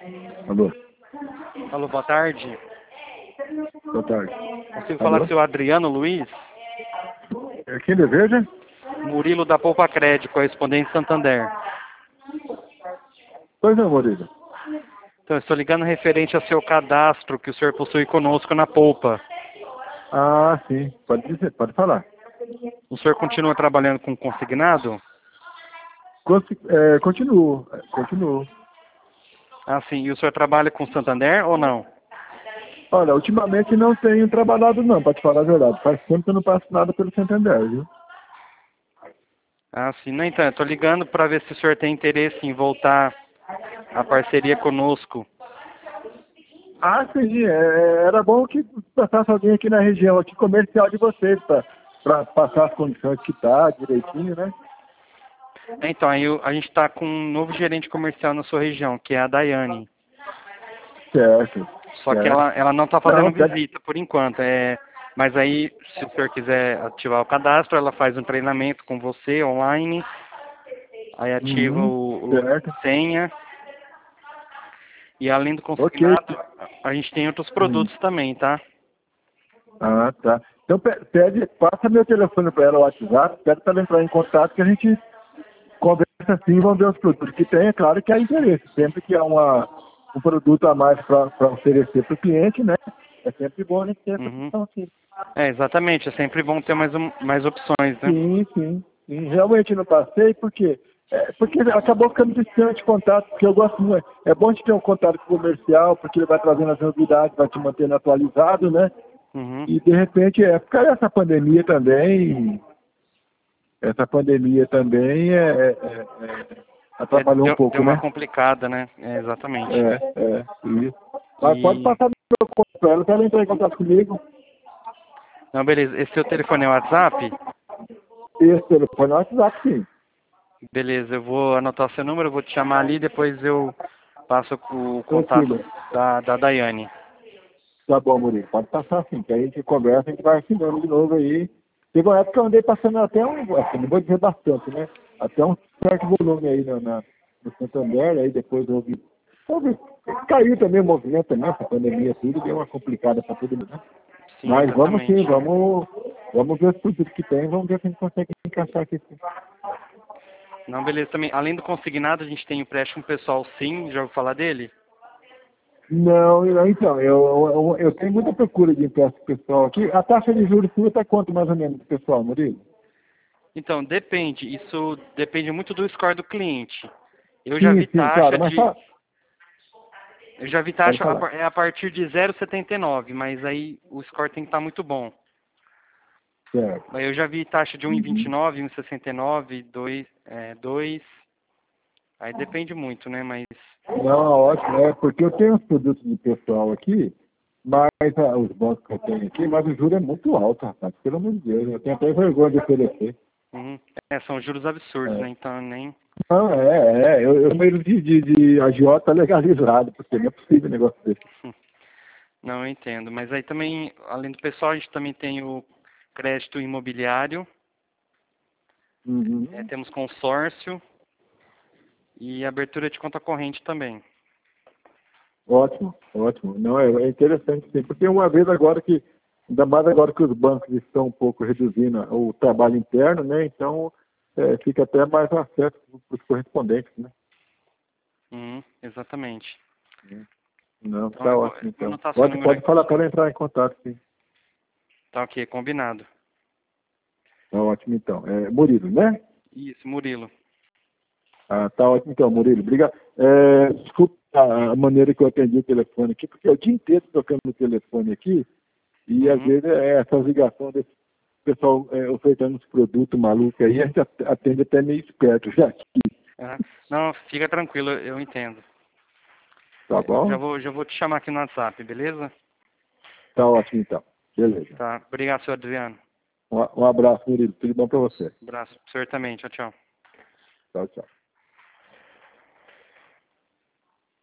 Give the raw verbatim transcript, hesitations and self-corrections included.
Alô? Alô, boa tarde. Boa tarde. Consigo Alô? falar com o seu Adriano Luiz? É quem deseja? Murilo da Poupa Crédito, correspondente Santander. Pois não, Murilo. Então, eu estou ligando referente ao seu cadastro que o senhor possui conosco na Poupa. Ah, sim. Pode dizer, pode falar. O senhor continua trabalhando com consignado? Consi- é, continuo, é, continuo. Ah, sim. E o senhor trabalha com Santander ou não? Olha, ultimamente não tenho trabalhado não, para te falar a verdade. Faz tempo que eu não passo nada pelo Santander, viu? Ah, sim. Não, então, eu estou ligando para ver se o senhor tem interesse em voltar à parceria conosco. Ah, sim. É, era bom que passasse alguém aqui na região, aqui comercial de vocês, para passar as condições que tá direitinho, né? Então, aí o- a gente está com um novo gerente comercial na sua região, que é a Daiane. Certo, Só que certo. ela, ela não está Não, fazendo certo. visita por enquanto. É, mas aí, se o senhor quiser ativar o cadastro, ela faz um treinamento com você online. Aí ativa Uhum, o, o login certo. e senha. E além do Ok. consignado, a gente tem outros Hum. produtos também, tá? Ah, tá. Então pe- pede, passa meu telefone para ela, o WhatsApp, pede para ela entrar em contato que a gente conversa assim e vamos ver os produtos que tem. É claro que há interesse. Sempre que há uma, um produto a mais para oferecer para o cliente, né? É sempre bom a gente ter essa Uhum. opção, sim. É, exatamente. É sempre bom ter mais, um, mais opções, né? Sim, sim, sim. Realmente não passei, porque é, porque acabou ficando distante o contato, porque eu gosto muito. É bom de ter um contato comercial, porque ele vai trazendo as novidades, vai te mantendo atualizado, né? Uhum. E de repente, é, por causa dessa pandemia também, essa pandemia também é, é, é, É, atrapalhou um deu, deu pouco, uma né? complicada, né? É, exatamente. É, é, isso. Mas pode E... passar meu contato para ela, para ela entrar em contato comigo. Não, beleza. Esse seu telefone é o WhatsApp? Esse telefone é o WhatsApp, sim. Beleza, eu vou anotar seu número, eu vou te chamar ali, depois eu passo o contato Tranquilo. da, da Daiane. Tá bom, Murilo. Pode passar sim, que aí a gente conversa, a gente vai afinando de novo aí. Teve uma época que eu andei passando até um, assim, não vou dizer bastante, né? Até um certo volume aí na, na, no Santander, aí depois houve, houve. Caiu também o movimento também, essa pandemia tudo, deu uma complicada para todo mundo, né? Sim, Mas vamos sim, exatamente. vamos, vamos ver os produtos que tem, vamos ver se a gente consegue encaixar aqui. Sim. Não, beleza, também. Além do consignado, a gente tem o empréstimo pessoal sim, já ouviu falar dele? Não, eu- então, eu, eu, eu tenho muita procura de empréstimo pessoal aqui. A taxa de juros sua está quanto mais ou menos, pessoal, Murilo? Então, depende, isso depende muito do score do cliente. Eu já Sim, vi sim, claro, taxa mas de. tá. Eu já vi Pode taxa a falar. par- é a partir de zero vírgula setenta e nove, mas aí o score tem que estar muito bom. Certo. Aí eu já vi taxa de um vírgula vinte e Uhum. nove, um vírgula sessenta e nove, dois, é, dois. Aí depende muito, né? Mas. Não, ótimo, é porque eu tenho os produtos de pessoal aqui, mas ah, os bancos que eu tenho aqui, mas o juro é muito alto, rapaz, pelo amor de Deus, eu tenho até vergonha de oferecer. Uhum. É, são juros absurdos, É. né? Então nem. Não, é, é, eu, eu meio de, de, de agiota legalizado, porque não é possível um negócio desse. Não, eu entendo. Mas aí também, além do pessoal, a gente também tem o crédito imobiliário, é, Uhum. temos consórcio e abertura de conta corrente também. Ótimo, ótimo. Não, é, é interessante sim, porque uma vez agora que, ainda mais agora que os bancos estão um pouco reduzindo o trabalho interno, né? Então é, fica até mais acesso para os correspondentes, né? Uhum, exatamente. Não, Então tá eu vou, ótimo vou então. anotar seu Pode, número pode falar aqui. para ela entrar em contato, sim. Tá ok, combinado. Tá ótimo então. É, Murilo, né? Isso, Murilo. Ah, tá ótimo então, Murilo. Obrigado. É, desculpa a maneira que eu atendi o telefone aqui, porque é o dia inteiro tocando no telefone aqui, e às Uhum. vezes é essa ligação desse pessoal é, ofertando uns produtos malucos aí, a gente atende até meio esperto já aqui. Ah, não, fica tranquilo, eu entendo. Tá É, já bom? vou, já vou te chamar aqui no WhatsApp, beleza? Tá ótimo então. Beleza. Tá. Obrigado, senhor Adriano. Um, um abraço, Murilo. Tudo bom para você. Abraço pro senhor também. Tchau, tchau. Tchau, tchau.